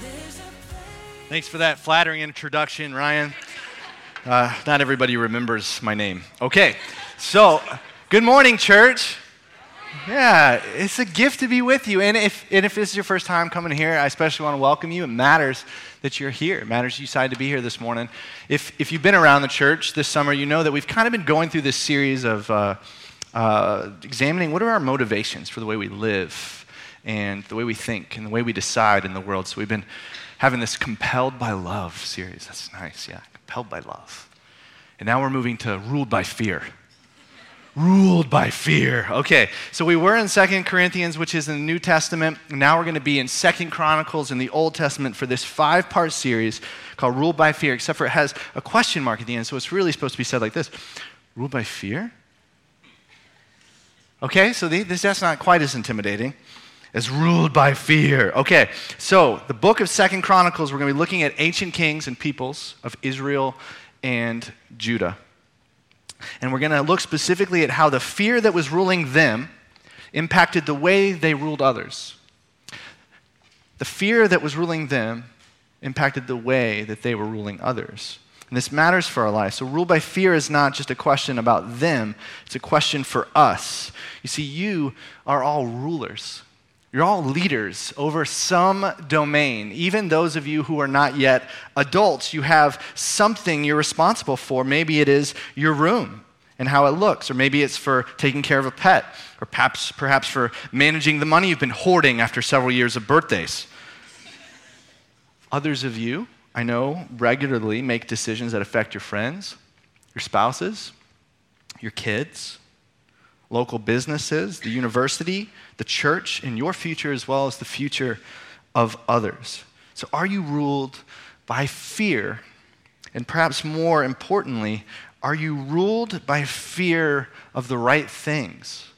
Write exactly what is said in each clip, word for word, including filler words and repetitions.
Thanks for that flattering introduction, Ryan. Uh, not everybody remembers my name. Okay, so good morning, church. Yeah, it's a gift to be with you. And if and if this is your first time coming here, I especially want to welcome you. It matters that you're here. It matters you decided to be here this morning. If if you've been around the church this summer, you know that we've kind of been going through this series of uh, uh, examining what are our motivations for the way we live and the way we think and the way we decide in the world. So we've been having this Compelled by Love series. That's nice, yeah, Compelled by Love. And now we're moving to Ruled by Fear. Ruled by fear. Okay, so we were in Second Corinthians, which is in the New Testament. And now we're going to be in Second Chronicles in the Old Testament for this five-part series called Ruled by Fear, except for it has a question mark at the end, so it's really supposed to be said like this. Ruled by fear? Okay, so the, this, that's not quite as intimidating as ruled by fear. Okay, so the book of Second Chronicles, we're going to be looking at ancient kings and peoples of Israel and Judah. And we're going to look specifically at how the fear that was ruling them impacted the way they ruled others. The fear that was ruling them impacted the way that they were ruling others. And this matters for our life. So ruled by fear is not just a question about them, it's a question for us. You see, you are all rulers. You're all leaders over some domain. Even those of you who are not yet adults, you have something you're responsible for. Maybe it is your room and how it looks, or maybe it's for taking care of a pet, or perhaps, perhaps for managing the money you've been hoarding after several years of birthdays. Others of you, I know, regularly make decisions that affect your friends, your spouses, your kids, local businesses, the university, the church, and your future as well as the future of others. So are you ruled by fear? And perhaps more importantly, are you ruled by fear of the right things?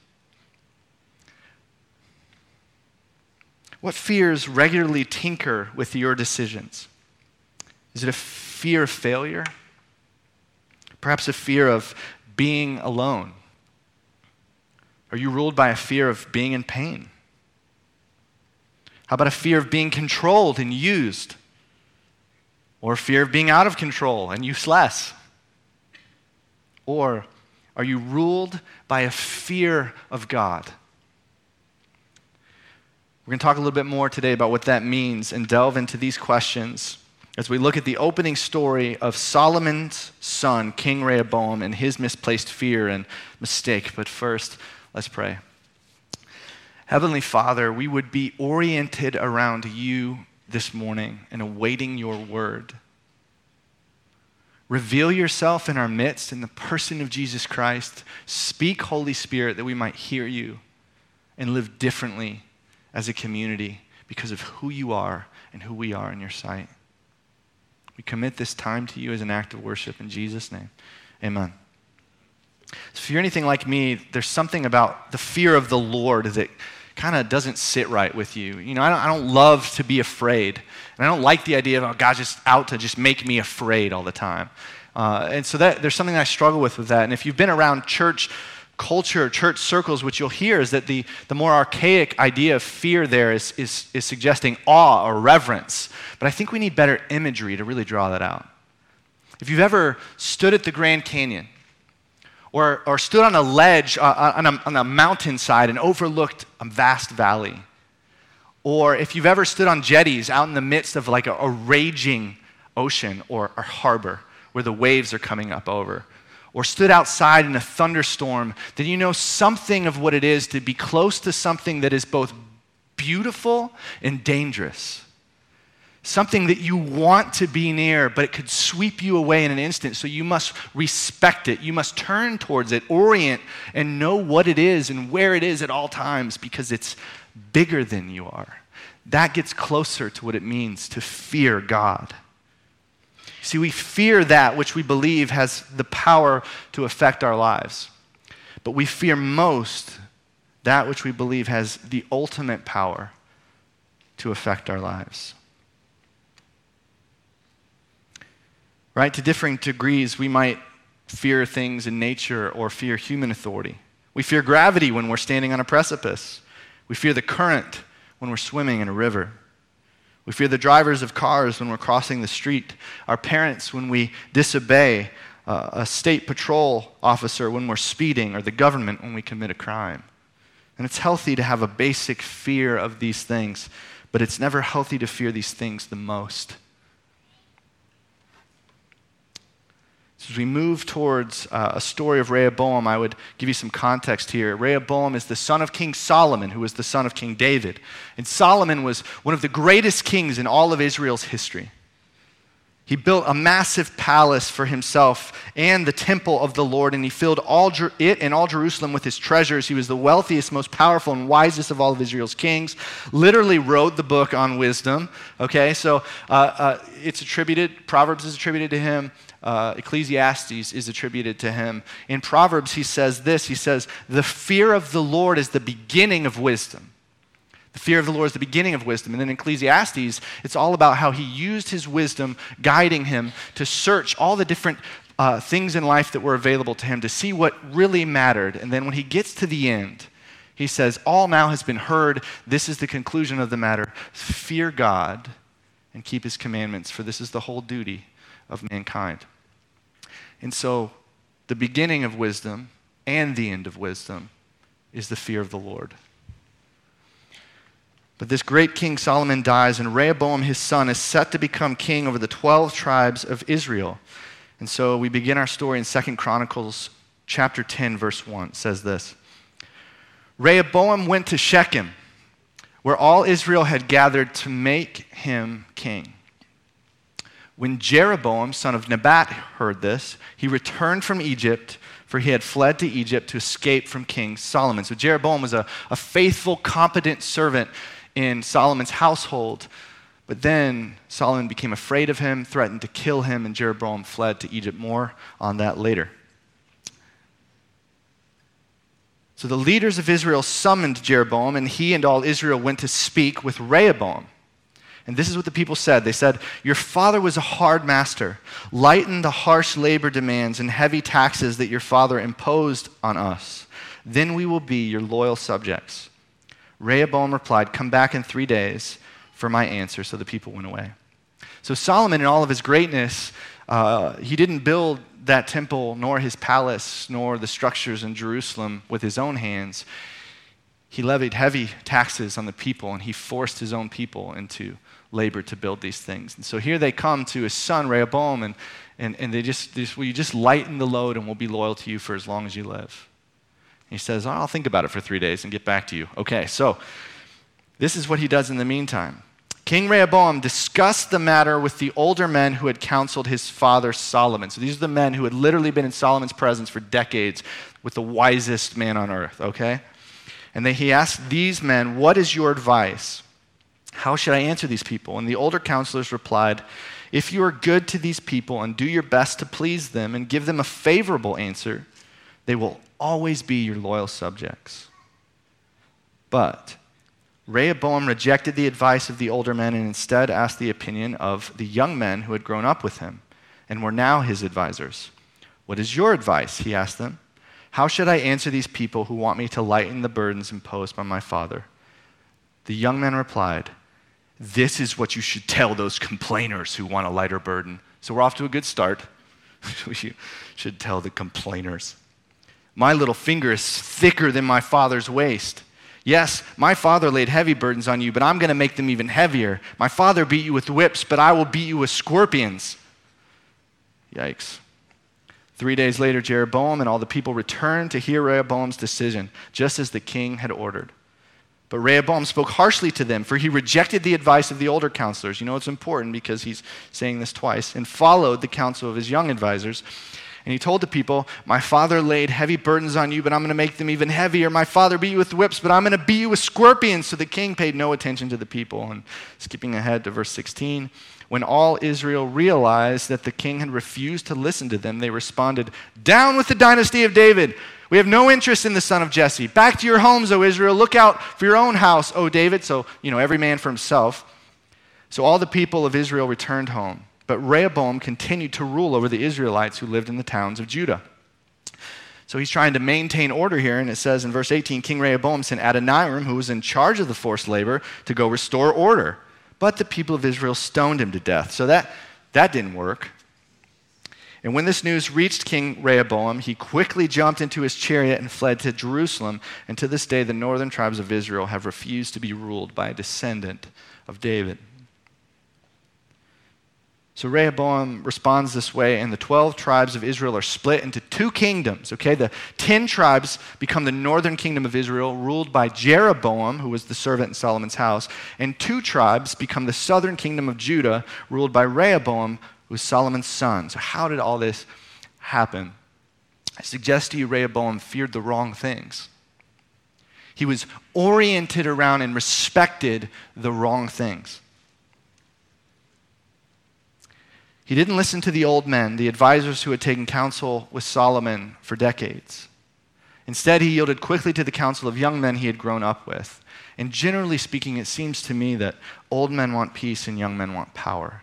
What fears regularly tinker with your decisions? Is it a fear of failure? Perhaps a fear of being alone? Are you ruled by a fear of being in pain? How about a fear of being controlled and used? Or a fear of being out of control and useless? Or are you ruled by a fear of God? We're going to talk a little bit more today about what that means and delve into these questions as we look at the opening story of Solomon's son, King Rehoboam, and his misplaced fear and mistake. But first, let's pray. Heavenly Father, we would be oriented around you this morning and awaiting your word. Reveal yourself in our midst in the person of Jesus Christ. Speak, Holy Spirit, that we might hear you and live differently as a community because of who you are and who we are in your sight. We commit this time to you as an act of worship in Jesus' name. Amen. So if you're anything like me, there's something about the fear of the Lord that kind of doesn't sit right with you. You know, I don't, I don't love to be afraid. And I don't like the idea of, oh, God's just out to just make me afraid all the time. Uh, and so that there's something that I struggle with with that. And if you've been around church culture, church circles, what you'll hear is that the, the more archaic idea of fear there is, is, is suggesting awe or reverence. But I think we need better imagery to really draw that out. If you've ever stood at the Grand Canyon, Or, or stood on a ledge uh, on, a, on a mountainside and overlooked a vast valley. Or if you've ever stood on jetties out in the midst of like a, a raging ocean or a harbor where the waves are coming up over. Or stood outside in a thunderstorm, then you know something of what it is to be close to something that is both beautiful and dangerous. Something that you want to be near, but it could sweep you away in an instant. So you must respect it. You must turn towards it, orient, and know what it is and where it is at all times because it's bigger than you are. That gets closer to what it means to fear God. See, we fear that which we believe has the power to affect our lives. But we fear most that which we believe has the ultimate power to affect our lives. Right? To differing degrees, we might fear things in nature or fear human authority. We fear gravity when we're standing on a precipice. We fear the current when we're swimming in a river. We fear the drivers of cars when we're crossing the street, our parents when we disobey, uh, a state patrol officer when we're speeding, or the government when we commit a crime. And it's healthy to have a basic fear of these things, but it's never healthy to fear these things the most. So as we move towards uh, a story of Rehoboam, I would give you some context here. Rehoboam is the son of King Solomon, who was the son of King David. And Solomon was one of the greatest kings in all of Israel's history. He built a massive palace for himself and the temple of the Lord, and he filled all Jer- it and all Jerusalem with his treasures. He was the wealthiest, most powerful, and wisest of all of Israel's kings. Literally wrote the book on wisdom. Okay, so uh, uh, it's attributed, Proverbs is attributed to him. Uh, Ecclesiastes is attributed to him. In Proverbs, he says this. He says, the fear of the Lord is the beginning of wisdom. The fear of the Lord is the beginning of wisdom. And then in Ecclesiastes, it's all about how he used his wisdom, guiding him to search all the different uh, things in life that were available to him to see what really mattered. And then when he gets to the end, he says, all now has been heard. This is the conclusion of the matter. Fear God and keep his commandments, for this is the whole duty of mankind. And so the beginning of wisdom and the end of wisdom is the fear of the Lord. But this great king Solomon dies, and Rehoboam, his son, is set to become king over the twelve tribes of Israel. And so we begin our story in Second Chronicles chapter ten, verse one. It says this: Rehoboam went to Shechem, where all Israel had gathered to make him king. When Jeroboam, son of Nebat, heard this, he returned from Egypt, for he had fled to Egypt to escape from King Solomon. So Jeroboam was a, a faithful, competent servant in Solomon's household. But then Solomon became afraid of him, threatened to kill him, and Jeroboam fled to Egypt. More on that later. So the leaders of Israel summoned Jeroboam, and he and all Israel went to speak with Rehoboam. And this is what the people said. They said, your father was a hard master. Lighten the harsh labor demands and heavy taxes that your father imposed on us. Then we will be your loyal subjects. Rehoboam replied, come back in three days for my answer. So the people went away. So Solomon, in all of his greatness, uh, he didn't build that temple, nor his palace, nor the structures in Jerusalem with his own hands. He levied heavy taxes on the people, and he forced his own people into labor to build these things. And so here they come to his son, Rehoboam, and, and, and they just, they just, will you just lighten the load and we'll be loyal to you for as long as you live? And he says, oh, I'll think about it for three days and get back to you. Okay, so this is what he does in the meantime. King Rehoboam discussed the matter with the older men who had counseled his father Solomon. So these are the men who had literally been in Solomon's presence for decades with the wisest man on earth, okay? And then he asked these men, what is your advice? How should I answer these people? And the older counselors replied, if you are good to these people and do your best to please them and give them a favorable answer, they will always be your loyal subjects. But Rehoboam rejected the advice of the older men and instead asked the opinion of the young men who had grown up with him and were now his advisors. What is your advice? He asked them. How should I answer these people who want me to lighten the burdens imposed by my father? The young men replied, this is what you should tell those complainers who want a lighter burden. So we're off to a good start. We should tell the complainers. My little finger is thicker than my father's waist. Yes, my father laid heavy burdens on you, but I'm going to make them even heavier. My father beat you with whips, but I will beat you with scorpions. Yikes. Three days later, Jeroboam and all the people returned to hear Rehoboam's decision, just as the king had ordered. But Rehoboam spoke harshly to them, for he rejected the advice of the older counselors. You know it's important because he's saying this twice, and followed the counsel of his young advisors. And he told the people, my father laid heavy burdens on you, but I'm going to make them even heavier. My father beat you with whips, but I'm going to beat you with scorpions. So the king paid no attention to the people. And skipping ahead to verse sixteen, when all Israel realized that the king had refused to listen to them, they responded, down with the dynasty of David. We have no interest in the son of Jesse. Back to your homes, O Israel. Look out for your own house, O David. So, you know, every man for himself. So all the people of Israel returned home. But Rehoboam continued to rule over the Israelites who lived in the towns of Judah. So he's trying to maintain order here. And it says in verse eighteen, King Rehoboam sent Adoniram, who was in charge of the forced labor, to go restore order. But the people of Israel stoned him to death. So that, that didn't work. And when this news reached King Rehoboam, he quickly jumped into his chariot and fled to Jerusalem. And to this day, the northern tribes of Israel have refused to be ruled by a descendant of David. So Rehoboam responds this way, and the twelve tribes of Israel are split into two kingdoms, okay? The ten tribes become the northern kingdom of Israel, ruled by Jeroboam, who was the servant in Solomon's house, and two tribes become the southern kingdom of Judah, ruled by Rehoboam, who was Solomon's son. So how did all this happen? I suggest to you Rehoboam feared the wrong things. He was oriented around and respected the wrong things. He didn't listen to the old men, the advisors who had taken counsel with Solomon for decades. Instead, he yielded quickly to the counsel of young men he had grown up with. And generally speaking, it seems to me that old men want peace and young men want power.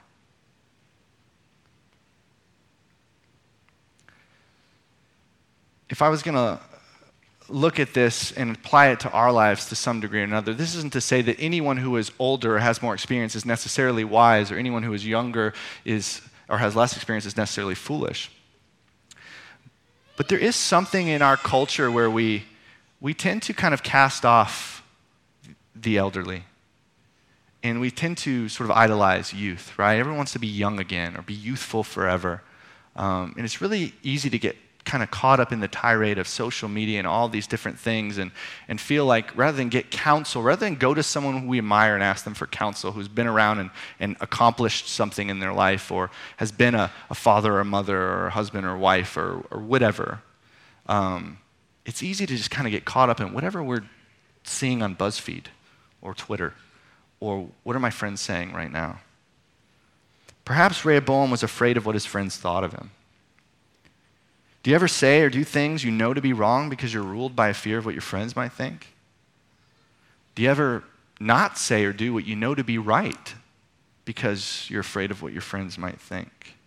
If I was going to look at this and apply it to our lives to some degree or another, this isn't to say that anyone who is older or has more experience is necessarily wise, or anyone who is younger is or has less experience is necessarily foolish. But there is something in our culture where we we tend to kind of cast off the elderly. And we tend to sort of idolize youth, right? Everyone wants to be young again or be youthful forever. Um, and it's really easy to get kind of caught up in the tirade of social media and all these different things and, and feel like rather than get counsel, rather than go to someone who we admire and ask them for counsel, who's been around and, and accomplished something in their life or has been a, a father or a mother or a husband or wife or, or whatever, um, it's easy to just kind of get caught up in whatever we're seeing on BuzzFeed or Twitter or what are my friends saying right now. Perhaps Rehoboam was afraid of what his friends thought of him. Do you ever say or do things you know to be wrong because you're ruled by a fear of what your friends might think? Do you ever not say or do what you know to be right because you're afraid of what your friends might think?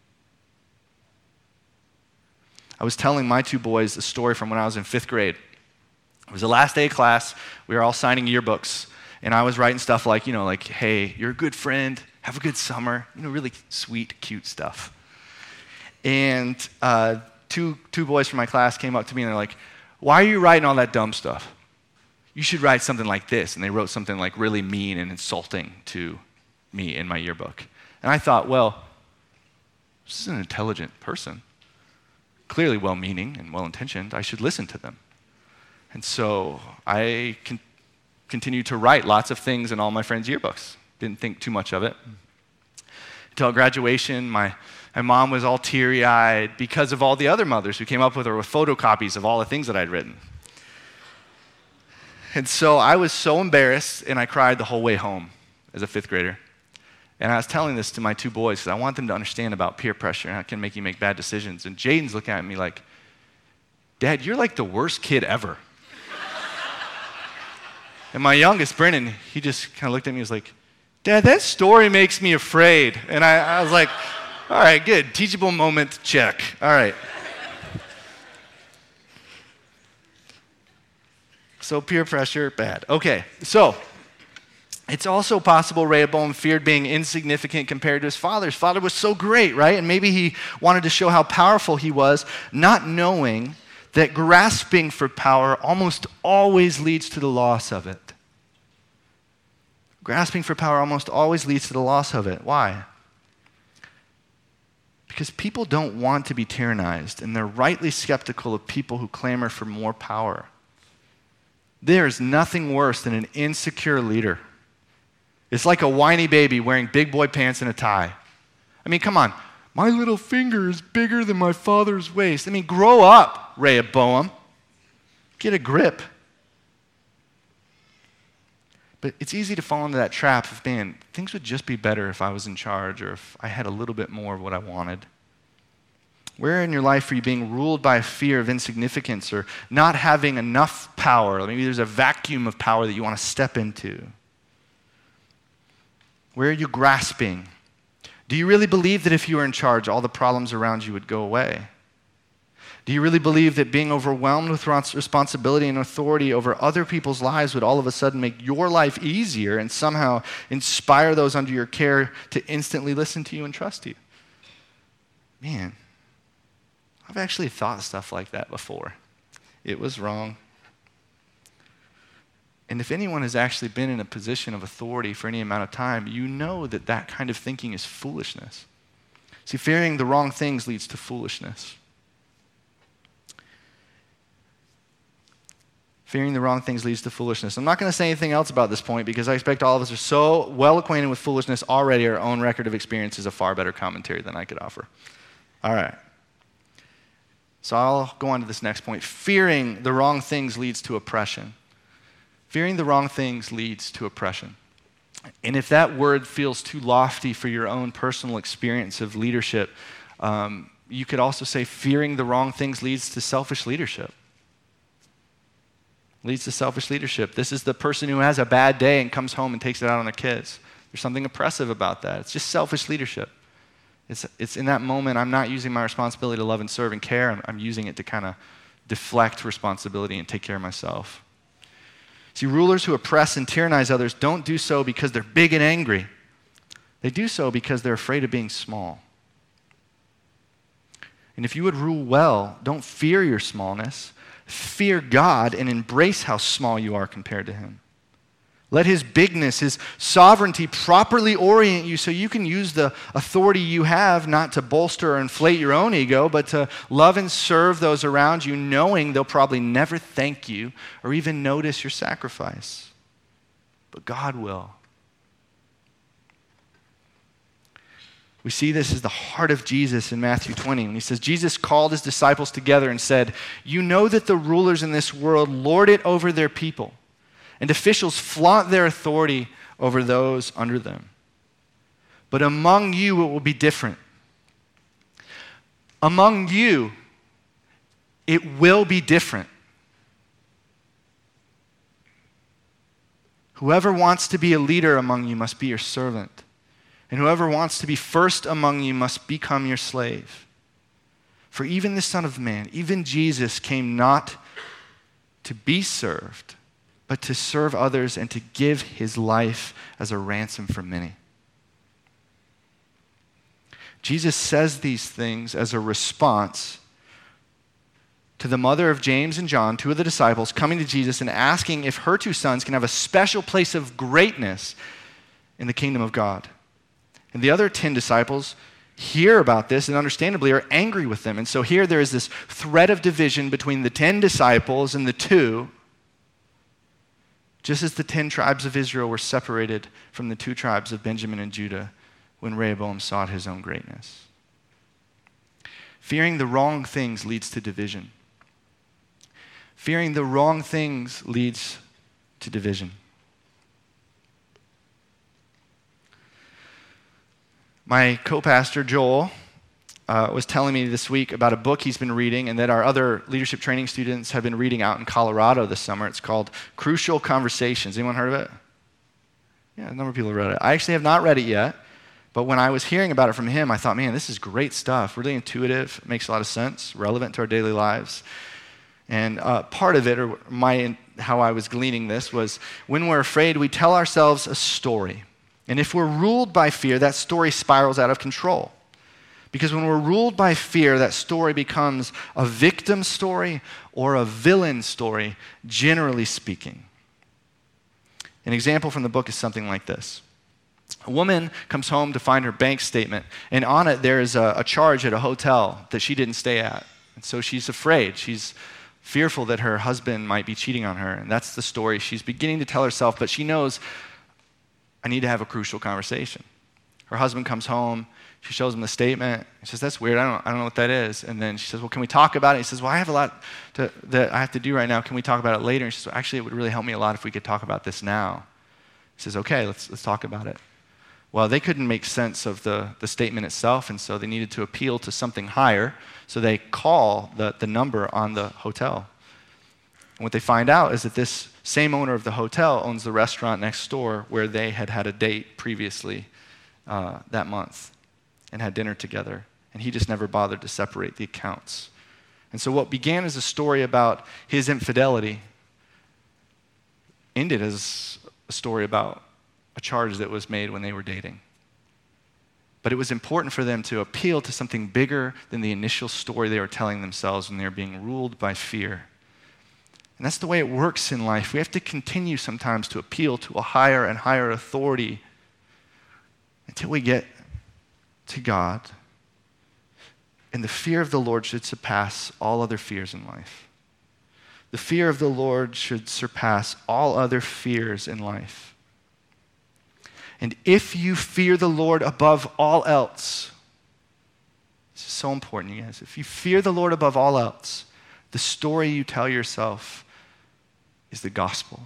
I was telling my two boys a story from when I was in fifth grade. It was the last day of class. We were all signing yearbooks. And I was writing stuff like, you know, like, hey, you're a good friend. Have a good summer. You know, really sweet, cute stuff. And uh, Two, two boys from my class came up to me and they're like, why are you writing all that dumb stuff? You should write something like this. And they wrote something like really mean and insulting to me in my yearbook. And I thought, well, this is an intelligent person, clearly well-meaning and well-intentioned. I should listen to them. And so I con- continued to write lots of things in all my friends' yearbooks. Didn't think too much of it. Until graduation, my My mom was all teary-eyed because of all the other mothers who came up with her with photocopies of all the things that I'd written. And so I was so embarrassed, and I cried the whole way home as a fifth grader. And I was telling this to my two boys because I want them to understand about peer pressure and how it can make you make bad decisions. And Jaden's looking at me like, Dad, you're like the worst kid ever. And my youngest, Brennan, he just kind of looked at me and was like, Dad, that story makes me afraid. And I, I was like, all right, good. Teachable moment, check. All right. So peer pressure, bad. Okay, so it's also possible Rehoboam feared being insignificant compared to his father. His father was so great, right? And maybe he wanted to show how powerful he was, not knowing that grasping for power almost always leads to the loss of it. Grasping for power almost always leads to the loss of it. Why? Because people don't want to be tyrannized, and they're rightly skeptical of people who clamor for more power. There is nothing worse than an insecure leader. It's like a whiny baby wearing big boy pants and a tie. I mean, come on. My little finger is bigger than my father's waist. I mean, grow up, Rehoboam. Get a grip. But it's easy to fall into that trap of, man, things would just be better if I was in charge or if I had a little bit more of what I wanted. Where in your life are you being ruled by a fear of insignificance or not having enough power? Maybe there's a vacuum of power that you want to step into. Where are you grasping? Do you really believe that if you were in charge, all the problems around you would go away? Do you really believe that being overwhelmed with responsibility and authority over other people's lives would all of a sudden make your life easier and somehow inspire those under your care to instantly listen to you and trust you? Man, I've actually thought stuff like that before. It was wrong. And if anyone has actually been in a position of authority for any amount of time, you know that that kind of thinking is foolishness. See, fearing the wrong things leads to foolishness. Fearing the wrong things leads to foolishness. I'm not going to say anything else about this point because I expect all of us are so well acquainted with foolishness already. Our own record of experience is a far better commentary than I could offer. All right. So I'll go on to this next point. Fearing the wrong things leads to oppression. Fearing the wrong things leads to oppression. And if that word feels too lofty for your own personal experience of leadership, um, you could also say fearing the wrong things leads to selfish leadership. Leads to selfish leadership. This is the person who has a bad day and comes home and takes it out on their kids. There's something oppressive about that. It's just selfish leadership. It's, it's in that moment, I'm not using my responsibility to love and serve and care. I'm, I'm using it to kind of deflect responsibility and take care of myself. See, rulers who oppress and tyrannize others don't do so because they're big and angry. They do so because they're afraid of being small. And if you would rule well, don't fear your smallness. Fear God and embrace how small you are compared to him. Let his bigness, his sovereignty properly orient you so you can use the authority you have not to bolster or inflate your own ego, but to love and serve those around you, knowing they'll probably never thank you or even notice your sacrifice. But God will. We see this as the heart of Jesus in Matthew twenty when he says, Jesus called his disciples together and said, "You know that the rulers in this world lord it over their people, and officials flaunt their authority over those under them. But among you it will be different. Among you it will be different. Whoever wants to be a leader among you must be your servant. And whoever wants to be first among you must become your slave. For even the Son of Man, even Jesus, came not to be served, but to serve others and to give his life as a ransom for many." Jesus says these things as a response to the mother of James and John, two of the disciples, coming to Jesus and asking if her two sons can have a special place of greatness in the kingdom of God. And the other ten disciples hear about this and understandably are angry with them. And so here there is this thread of division between the ten disciples and the two, just as the ten tribes of Israel were separated from the two tribes of Benjamin and Judah when Rehoboam sought his own greatness. Fearing the wrong things leads to division. Fearing the wrong things leads to division. My co-pastor, Joel, uh, was telling me this week about a book he's been reading and that our other leadership training students have been reading out in Colorado this summer. It's called Crucial Conversations. Anyone heard of it? Yeah, a number of people have read it. I actually have not read it yet, but when I was hearing about it from him, I thought, man, this is great stuff. Really intuitive, makes a lot of sense, relevant to our daily lives. And uh, part of it, or my how I was gleaning this, was when we're afraid, we tell ourselves a story. And if we're ruled by fear, that story spirals out of control. Because when we're ruled by fear, that story becomes a victim story or a villain story, generally speaking. An example from the book is something like this. A woman comes home to find her bank statement, and on it there is a, a charge at a hotel that she didn't stay at. And so she's afraid. She's fearful that her husband might be cheating on her. And that's the story she's beginning to tell herself, but she knows, I need to have a crucial conversation. Her husband comes home. She shows him the statement. He says, that's weird. I don't, I don't know what that is. And then she says, well, can we talk about it? He says, well, I have a lot to, that I have to do right now. Can we talk about it later? And she says, well, actually, it would really help me a lot if we could talk about this now. He says, okay, let's, let's talk about it. Well, they couldn't make sense of the, the statement itself, and so they needed to appeal to something higher. So they call the, the number on the hotel. And what they find out is that this same owner of the hotel owns the restaurant next door where they had had a date previously uh, that month and had dinner together. And he just never bothered to separate the accounts. And so what began as a story about his infidelity ended as a story about a charge that was made when they were dating. But it was important for them to appeal to something bigger than the initial story they were telling themselves when they were being ruled by fear. And that's the way it works in life. We have to continue sometimes to appeal to a higher and higher authority until we get to God. And the fear of the Lord should surpass all other fears in life. The fear of the Lord should surpass all other fears in life. And if you fear the Lord above all else, this is so important, you guys. If you fear the Lord above all else, the story you tell yourself is the gospel.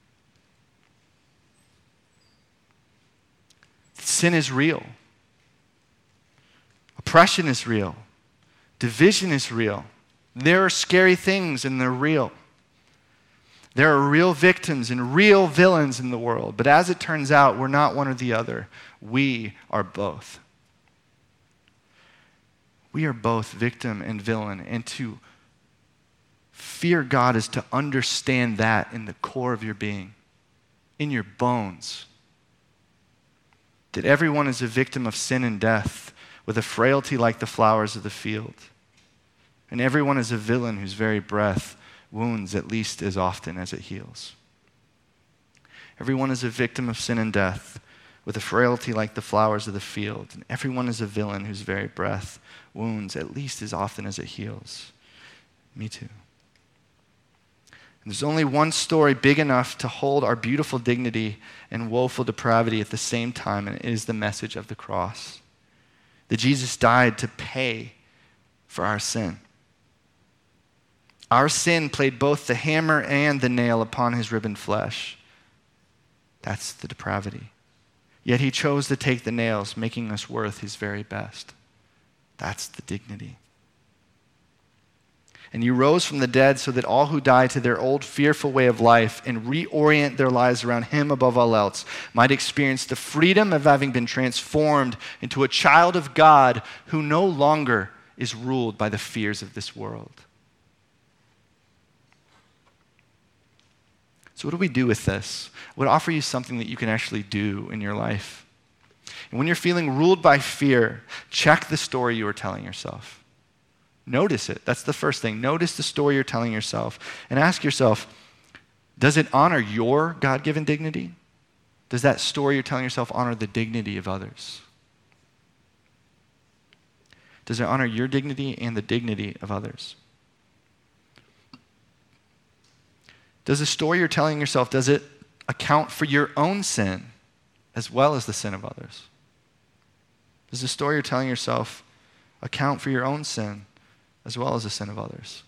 Sin is real. Oppression is real. Division is real. There are scary things and they're real. There are real victims and real villains in the world. But as it turns out, we're not one or the other. We are both. We are both victim and villain. And to fear God is to understand that in the core of your being, in your bones. That everyone is a victim of sin and death with a frailty like the flowers of the field. And everyone is a villain whose very breath wounds at least as often as it heals. Everyone is a victim of sin and death with a frailty like the flowers of the field. And everyone is a villain whose very breath wounds at least as often as it heals. Me too. And there's only one story big enough to hold our beautiful dignity and woeful depravity at the same time, and it is the message of the cross. That Jesus died to pay for our sin. Our sin played both the hammer and the nail upon his ribboned flesh. That's the depravity. Yet he chose to take the nails, making us worth his very best. That's the dignity. And you rose from the dead so that all who die to their old fearful way of life and reorient their lives around him above all else might experience the freedom of having been transformed into a child of God who no longer is ruled by the fears of this world. So what do we do with this? I would offer you something that you can actually do in your life. And when you're feeling ruled by fear, check the story you are telling yourself. Notice it. That's the first thing. Notice the story you're telling yourself and ask yourself, does it honor your God-given dignity? Does that story you're telling yourself honor the dignity of others? Does it honor your dignity and the dignity of others? Does the story you're telling yourself, does it account for your own sin as well as the sin of others? Does the story you're telling yourself account for your own sin as well as the sin of others?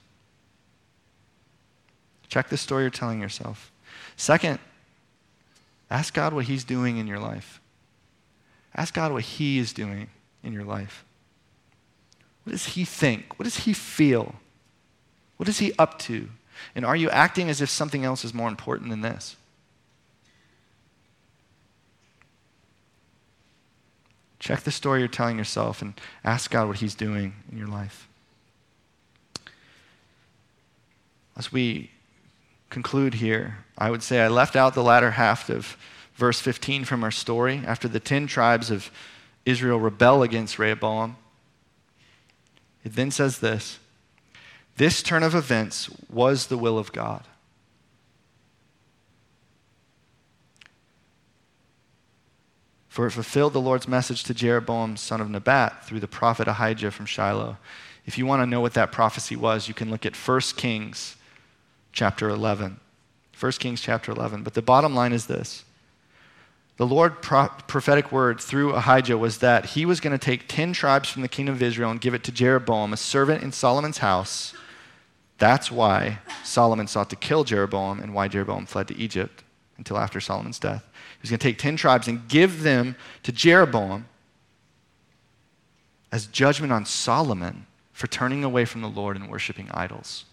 Check the story you're telling yourself. Second, ask God what he's doing in your life. Ask God what he is doing in your life. What does he think? What does he feel? What is he up to? And are you acting as if something else is more important than this? Check the story you're telling yourself and ask God what he's doing in your life. As we conclude here, I would say I left out the latter half of verse fifteen from our story. After the ten tribes of Israel rebel against Rehoboam, it then says this: this turn of events was the will of God. For it fulfilled the Lord's message to Jeroboam, son of Nebat, through the prophet Ahijah from Shiloh. If you want to know what that prophecy was, you can look at First Kings chapter eleven. First Kings chapter eleven. But the bottom line is this. The Lord pro- prophetic word through Ahijah was that he was going to take ten tribes from the kingdom of Israel and give it to Jeroboam, a servant in Solomon's house. That's why Solomon sought to kill Jeroboam and why Jeroboam fled to Egypt until after Solomon's death. He was going to take ten tribes and give them to Jeroboam as judgment on Solomon for turning away from the Lord and worshiping idols,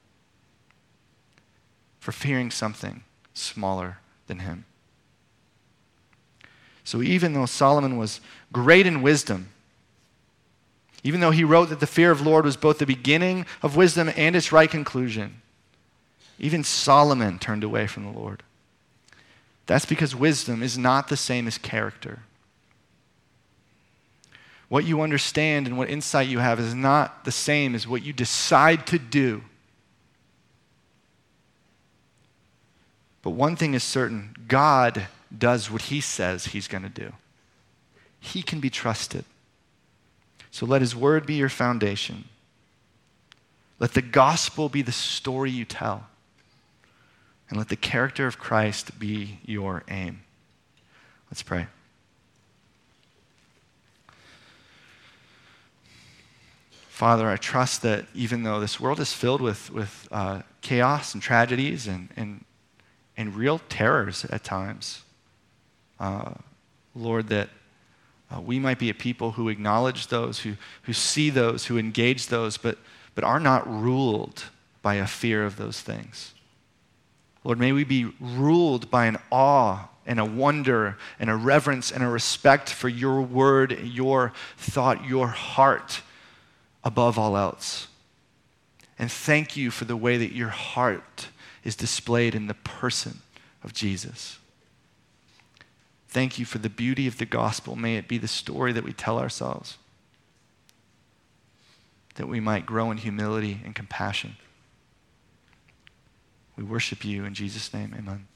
for fearing something smaller than him. So even though Solomon was great in wisdom, Even though he wrote that the fear of the Lord was both the beginning of wisdom and its right conclusion, even Solomon turned away from the Lord. That's because wisdom is not the same as character. What you understand and what insight you have is not the same as what you decide to do. But one thing is certain, God does what he says he's going to do. He can be trusted. So let his word be your foundation. Let the gospel be the story you tell. And let the character of Christ be your aim. Let's pray. Father, I trust that even though this world is filled with, with uh, chaos and tragedies and, and, and real terrors at times, uh, Lord, that uh, we might be a people who acknowledge those, who, who see those, who engage those, but, but are not ruled by a fear of those things. Lord, may we be ruled by an awe and a wonder and a reverence and a respect for your word, your thought, your heart above all else. And thank you for the way that your heart is displayed in the person of Jesus. Thank you for the beauty of the gospel. May it be the story that we tell ourselves, that we might grow in humility and compassion. We worship you in Jesus' name, amen.